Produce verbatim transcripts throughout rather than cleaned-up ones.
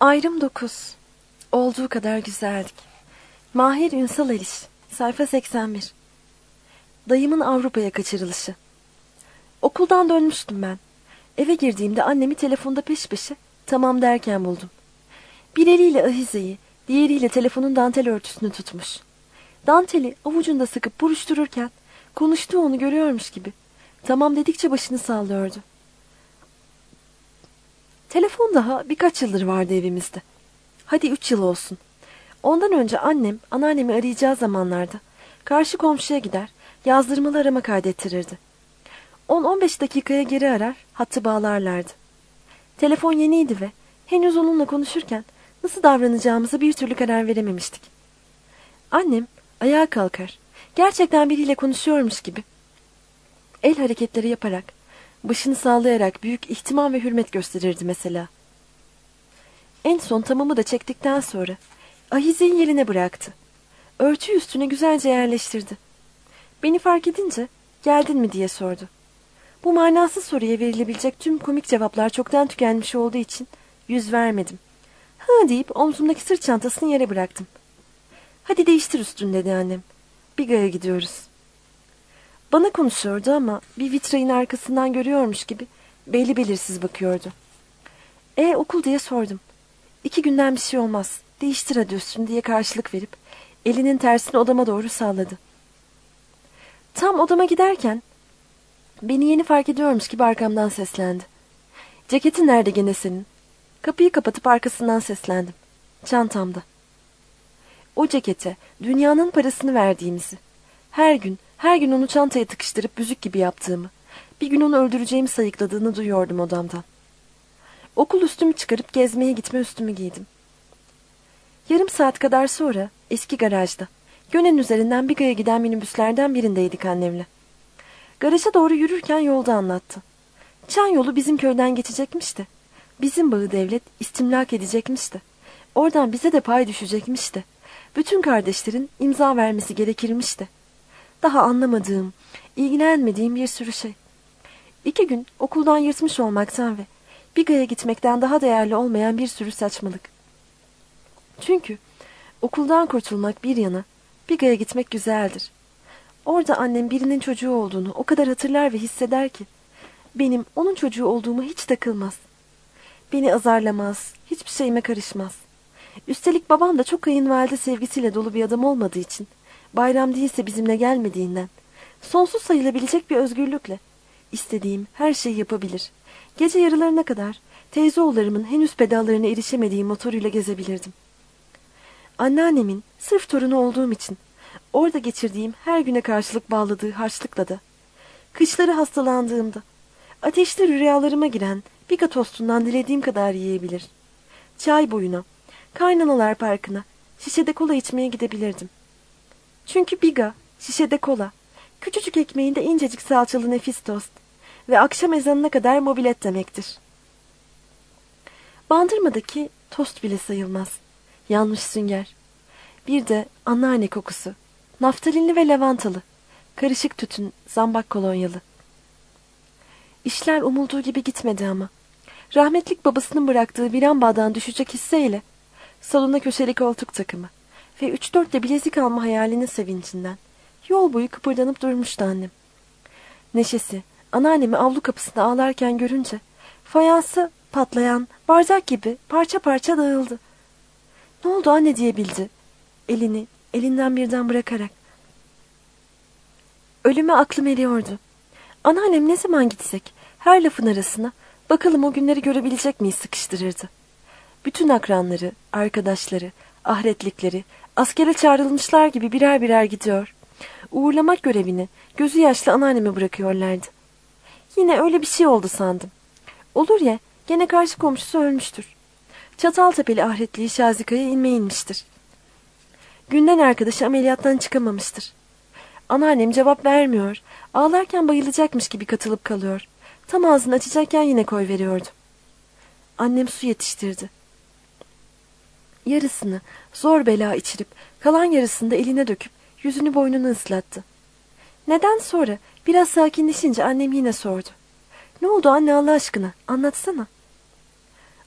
Ayrım dokuz. Olduğu kadar güzeldik. Mahir Ünsal Eriş. Sayfa seksen bir. Dayımın Avrupa'ya kaçırılışı. Okuldan dönmüştüm ben. Eve girdiğimde annemi telefonda peş peşe tamam derken buldum. Bir eliyle ahizeyi, diğeriyle telefonun dantel örtüsünü tutmuş. Danteli avucunda sıkıp buruştururken konuştuğu onu görüyormuş gibi tamam dedikçe başını sallıyordu. Telefon daha birkaç yıldır vardı evimizde. Hadi üç yıl olsun. Ondan önce annem anneannemi arayacağı zamanlarda karşı komşuya gider, yazdırmalı arama kaydettirirdi. on on beş dakikaya geri arar, hattı bağlarlardı. Telefon yeniydi ve henüz onunla konuşurken nasıl davranacağımıza bir türlü karar verememiştik. Annem ayağa kalkar, gerçekten biriyle konuşuyormuş gibi el hareketleri yaparak, başını sallayarak büyük ihtimam ve hürmet gösterirdi mesela. En son tamamı da çektikten sonra ahizeyi yerine bıraktı. Örtüyü üstüne güzelce yerleştirdi. Beni fark edince geldin mi diye sordu. Bu manasız soruya verilebilecek tüm komik cevaplar çoktan tükenmiş olduğu için yüz vermedim. Ha deyip omzumdaki sırt çantasını yere bıraktım. Hadi değiştir üstünü dedi annem. Biga'ya gidiyoruz. Bana konuşuyordu ama bir vitrayın arkasından görüyormuş gibi belli belirsiz bakıyordu. E okul diye sordum. İki günden bir şey olmaz. Değiştir hadi üstünü diye karşılık verip elinin tersini odama doğru salladı. Tam odama giderken beni yeni fark ediyormuş gibi arkamdan seslendi. Ceketin nerede gene senin? Kapıyı kapatıp arkasından seslendim. Çantamda. O cekete dünyanın parasını verdiğimizi, her gün, her gün onu çantaya tıkıştırıp büzük gibi yaptığımı, bir gün onu öldüreceğimi sayıkladığını duyuyordum odamdan. Okul üstümü çıkarıp gezmeye gitme üstümü giydim. Yarım saat kadar sonra eski garajda, Gönen üzerinden Biga'ya giden minibüslerden birindeydik annemle. Garaja doğru yürürken yolda anlattı. Çan yolu bizim köyden geçecekmiş de, bizim bağı devlet istimlak edecekmiş de, oradan bize de pay düşecekmiş de, bütün kardeşlerin imza vermesi gerekirmiş de. Daha anlamadığım, ilgilenmediğim bir sürü şey. İki gün okuldan yırtmış olmaktan ve Biga'ya gitmekten daha değerli olmayan bir sürü saçmalık. Çünkü okuldan kurtulmak bir yana, Biga'ya gitmek güzeldir. Orada annem birinin çocuğu olduğunu o kadar hatırlar ve hisseder ki, benim onun çocuğu olduğuma hiç takılmaz. Beni azarlamaz, hiçbir şeyime karışmaz. Üstelik babam da çok kayınvalide sevgisiyle dolu bir adam olmadığı için, bayram değilse bizimle gelmediğinden, sonsuz sayılabilecek bir özgürlükle, istediğim her şeyi yapabilir. Gece yarılarına kadar teyzeoğullarımın henüz pedallarına erişemediği motoruyla gezebilirdim. Anneannemin sırf torunu olduğum için orada geçirdiğim her güne karşılık bağladığı harçlıkla da, kışları hastalandığımda ateşli rüyalarıma giren Biga tostundan dilediğim kadar yiyebilir. Çay boyuna, Kaynanalar Parkı'na şişede kola içmeye gidebilirdim. Çünkü Biga, şişede kola, küçücük ekmeğinde incecik salçalı nefis tost ve akşam ezanına kadar mobilet demektir. Bandırmadaki tost bile sayılmaz. Yanmış sünger. Bir de anneanne kokusu. Naftalinli ve lavantalı. Karışık tütün, zambak kolonyalı. İşler umulduğu gibi gitmedi ama. Rahmetlik babasının bıraktığı bir ambağdan düşecek hisseyle salona köşeli koltuk takımı ve üç dört de bilezik alma hayalinin sevincinden yol boyu kıpırdanıp durmuştu annem. Neşesi, anneannemi avlu kapısında ağlarken görünce fayansı patlayan bardak gibi parça parça dağıldı. Ne oldu anne diyebildi. Elini elinden birden bırakarak. Ölüme aklım eriyordu. Anneannem ne zaman gitsek her lafın arasına bakalım o günleri görebilecek miyiz sıkıştırırdı. Bütün akranları, arkadaşları, ahiretlikleri askere çağrılmışlar gibi birer birer gidiyor. Uğurlamak görevini gözü yaşlı anneanneme bırakıyorlardı. Yine öyle bir şey oldu sandım. Olur ya, gene karşı komşusu ölmüştür. Çataltepeli ahiretliği Şazika'ya inmeye inmiştir. Günden arkadaşı ameliyattan çıkamamıştır. Anneannem cevap vermiyor, ağlarken bayılacakmış gibi katılıp kalıyor. Tam ağzını açacakken yine koyveriyordu. Annem su yetiştirdi. Yarısını zor bela içirip kalan yarısını da eline döküp yüzünü boynunu ıslattı. Neden sonra biraz sakinleşince annem yine sordu. Ne oldu anne Allah aşkına anlatsana.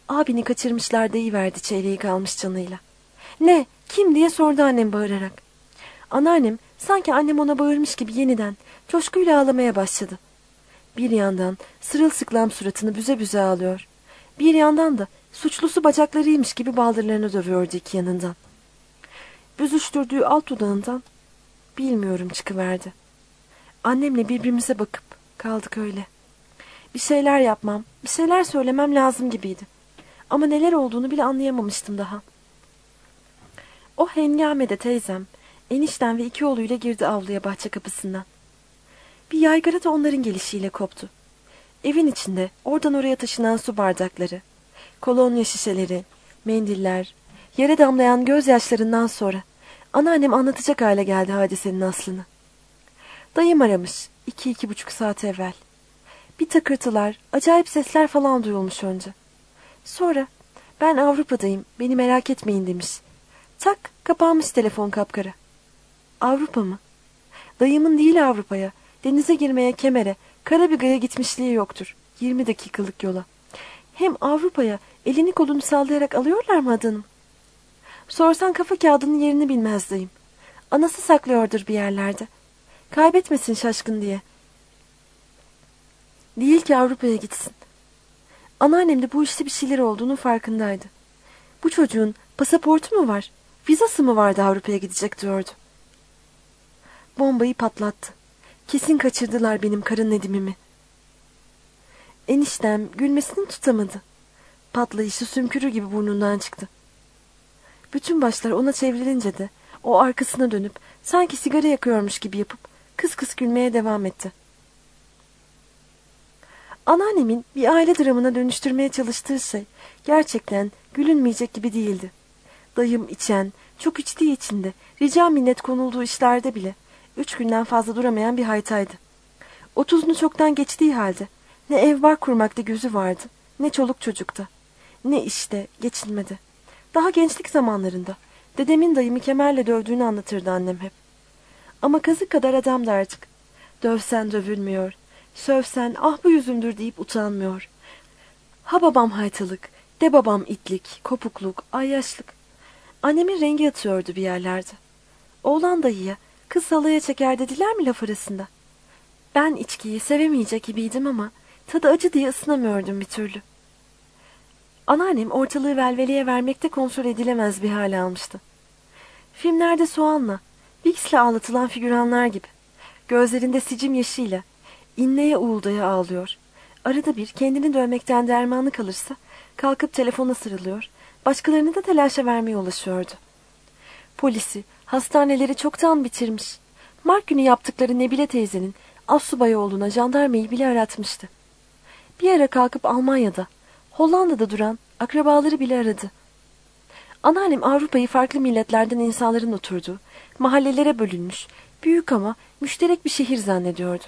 Abini kaçırmışlar deyiverdi çeyreği kalmış canıyla. Ne? Kim diye sordu annem bağırarak. Anneannem sanki annem ona bağırmış gibi yeniden coşkuyla ağlamaya başladı. Bir yandan sırılsıklam suratını büze büze ağlıyor. Bir yandan da suçlusu bacaklarıymış gibi baldırlarını dövüyordu iki yanından. Büzüştürdüğü alt dudağından bilmiyorum çıkıverdi. Annemle birbirimize bakıp kaldık öyle. Bir şeyler yapmam, bir şeyler söylemem lazım gibiydi. Ama neler olduğunu bile anlayamamıştım daha. O hengamede teyzem, enişten ve iki oğluyla girdi avluya bahçe kapısından. Bir yaygara da onların gelişiyle koptu. Evin içinde oradan oraya taşınan su bardakları, kolonya şişeleri, mendiller, yere damlayan gözyaşlarından sonra anneannem anlatacak hale geldi hadisenin aslını. Dayım aramış iki iki buçuk saat evvel. Bir takırtılar, acayip sesler falan duyulmuş önce. Sonra ben Avrupa'dayım, beni merak etmeyin demiş. Tak kapanmış telefon kapkara. Avrupa mı? Dayımın değil Avrupa'ya, denize girmeye Kemer'e, Karabiga'ya gitmişliği yoktur. Yirmi dakikalık yola. Hem Avrupa'ya elini kolunu sallayarak alıyorlar mı adanım? Sorsan kafa kağıdının yerini bilmez dayım. Anası saklıyordur bir yerlerde. Kaybetmesin şaşkın diye. Değil ki Avrupa'ya gitsin. Anneannem de bu işte bir şeyler olduğunu farkındaydı. Bu çocuğun pasaportu mu var, vizası mı vardı Avrupa'ya gidecek diyordu. Bombayı patlattı. Kesin kaçırdılar benim karın Nedim'imi. Eniştem gülmesini tutamadı. Patlayışı sümkürü gibi burnundan çıktı. Bütün başlar ona çevrilince de o arkasına dönüp sanki sigara yakıyormuş gibi yapıp kıs kıs gülmeye devam etti. Anneannemin bir aile dramına dönüştürmeye çalıştığı şey gerçekten gülünmeyecek gibi değildi. Dayım içen, çok içtiği için de rica minnet konulduğu işlerde bile üç günden fazla duramayan bir haytaydı. Otuzunu çoktan geçtiği halde ne ev var kurmakta gözü vardı, ne çoluk çocukta, ne işte geçinmedi. Daha gençlik zamanlarında dedemin dayımı kemerle dövdüğünü anlatırdı annem hep. Ama kazık kadar adamdı artık. Dövsen dövülmüyor, sövsen ah bu yüzümdür deyip utanmıyor. Ha babam haytalık, de babam itlik, kopukluk, ayyaşlık. Annemin rengi atıyordu bir yerlerde. Oğlan dayıya, kız halaya çeker dediler mi laf arasında? Ben içkiyi sevemeyecek gibiydim ama tadı acı diye ısınamıyordum bir türlü. Anneannem ortalığı velveleye vermekte kontrol edilemez bir hale almıştı. Filmlerde soğanla, Vicks'le ağlatılan figüranlar gibi, gözlerinde sicim yaşıyla, inleye uğuldaya ağlıyor. Arada bir kendini dövmekten dermanı kalırsa kalkıp telefona sarılıyor, başkalarını da telaşa vermeye ulaşıyordu. Polisi, hastaneleri çoktan bitirmiş. Mart günü yaptıkları Nebile teyzenin astsubay oğluna jandarmayı bile aratmıştı. Bir ara kalkıp Almanya'da, Hollanda'da duran akrabaları bile aradı. Anneannem Avrupa'yı farklı milletlerden insanların oturduğu, mahallelere bölünmüş, büyük ama müşterek bir şehir zannediyordu.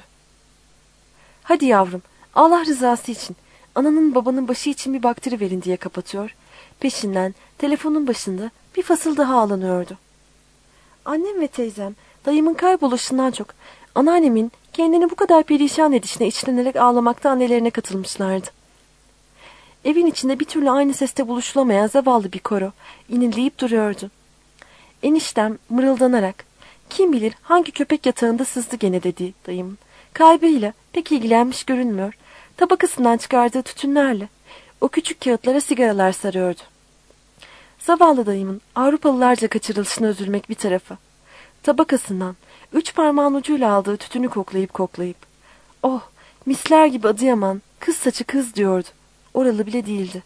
Hadi yavrum, Allah rızası için, ananın babanın başı için bir bakteri verin diye kapatıyor. Peşinden telefonun başında bir fasıl daha ağlanıyordu. Annem ve teyzem dayımın kayboluşundan çok anneannemin kendini bu kadar perişan edişine içlenerek ağlamakta annelerine katılmışlardı. Evin içinde bir türlü aynı seste buluşulamayan zavallı bir koro inildeyip duruyordu. Eniştem mırıldanarak kim bilir hangi köpek yatağında sızdı gene dedi dayımın. Kaybıyla pek ilgilenmiş görünmüyor. Tabakasından çıkardığı tütünlerle o küçük kağıtlara sigaralar sarıyordu. Zavallı dayımın Avrupalılarca kaçırılışına üzülmek bir tarafa. Tabakasından üç parmağın ucuyla aldığı tütünü koklayıp koklayıp oh misler gibi Adıyaman kız saçı kız diyordu. Oralı bile değildi.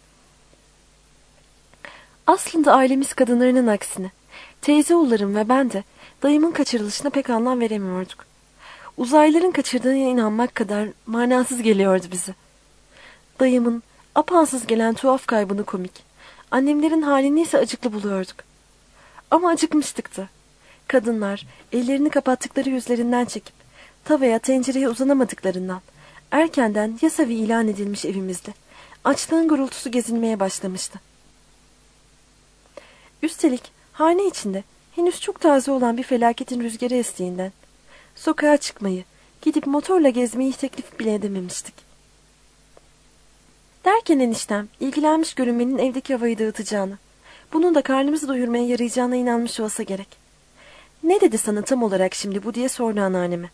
Aslında ailemiz kadınlarının aksine teyze oğullarım ve ben de dayımın kaçırılışına pek anlam veremiyorduk. Uzaylıların kaçırdığına inanmak kadar manasız geliyordu bize. Dayımın apansız gelen tuhaf kaybını komik, annemlerin halini ise acıklı buluyorduk. Ama acıkmıştık da. Kadınlar ellerini kapattıkları yüzlerinden çekip tavaya tencereye uzanamadıklarından erkenden yasavi ilan edilmiş evimizde açlığın gurultusu gezinmeye başlamıştı. Üstelik hane içinde henüz çok taze olan bir felaketin rüzgarı estiğinden sokağa çıkmayı, gidip motorla gezmeyi teklif bile edememiştik. Derken eniştem ilgilenmiş görünmenin evdeki havayı dağıtacağını, bunun da karnımızı doyurmaya yarayacağına inanmış olsa gerek. Ne dedi sana tam olarak şimdi bu diye sordu anneanneme.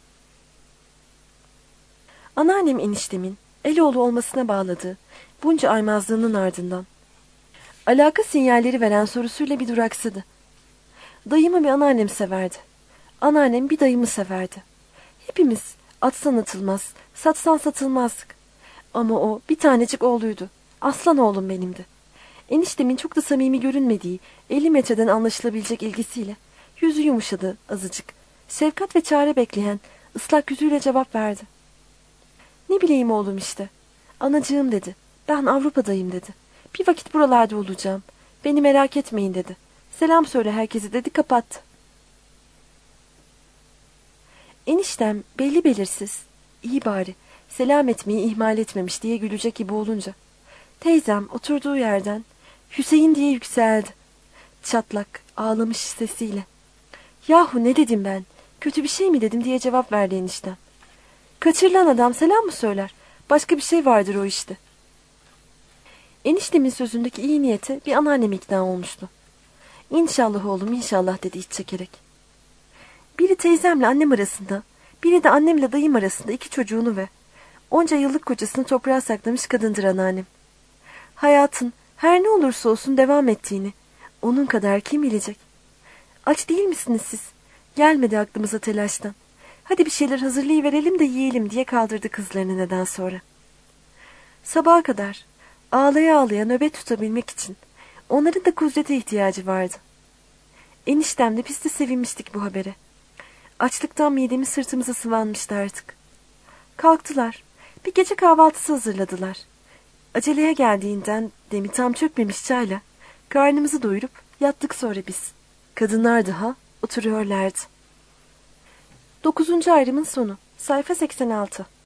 Anneannem eniştemin Eloğlu olmasına bağladığı bunca aymazlığının ardından alaka sinyalleri veren sorusuyla bir duraksadı. Dayımı bir anneannem severdi. Anneannem bir dayımı severdi. Hepimiz atsan atılmaz, satsan satılmazdık. Ama o bir tanecik oğluydu. Aslan oğlum benimdi. Eniştemin çok da samimi görünmediği elli metreden anlaşılabilecek ilgisiyle yüzü yumuşadı azıcık. Şefkat ve çare bekleyen ıslak yüzüyle cevap verdi. Ne bileyim oğlum işte. Anacığım dedi. Ben Avrupa'dayım dedi. Bir vakit buralarda olacağım. Beni merak etmeyin dedi. Selam söyle herkese dedi, kapattı. Eniştem belli belirsiz, iyi bari, selam etmeyi ihmal etmemiş diye gülecek gibi olunca, teyzem oturduğu yerden Hüseyin diye yükseldi. Çatlak, ağlamış sesiyle. Yahu ne dedim ben, kötü bir şey mi dedim diye cevap verdi eniştem. Kaçırılan adam selam mı söyler? Başka bir şey vardır o işte. Eniştemin sözündeki iyi niyete bir anneannem ikna olmuştu. İnşallah oğlum inşallah dedi iç çekerek. Biri teyzemle annem arasında, biri de annemle dayım arasında iki çocuğunu ve onca yıllık kocasını toprağa saklamış kadındır anneannem. Hayatın her ne olursa olsun devam ettiğini, onun kadar kim bilecek? Aç değil misiniz siz? Gelmedi aklımıza telaştan. Hadi bir şeyler hazırlayıverelim de yiyelim diye kaldırdı kızlarını neden sonra. Sabaha kadar ağlaya ağlaya nöbet tutabilmek için onların da kudrete ihtiyacı vardı. Eniştem de biz de sevinmiştik bu habere. Açlıktan midemiz sırtımıza sıvanmıştı artık. Kalktılar. Bir gece kahvaltısı hazırladılar. Aceleye geldiğinden demi tam çökmemiş çayla karnımızı doyurup yattık sonra biz. Kadınlar daha oturuyorlardı. Dokuzuncu ayrımın sonu. Sayfa seksen altı.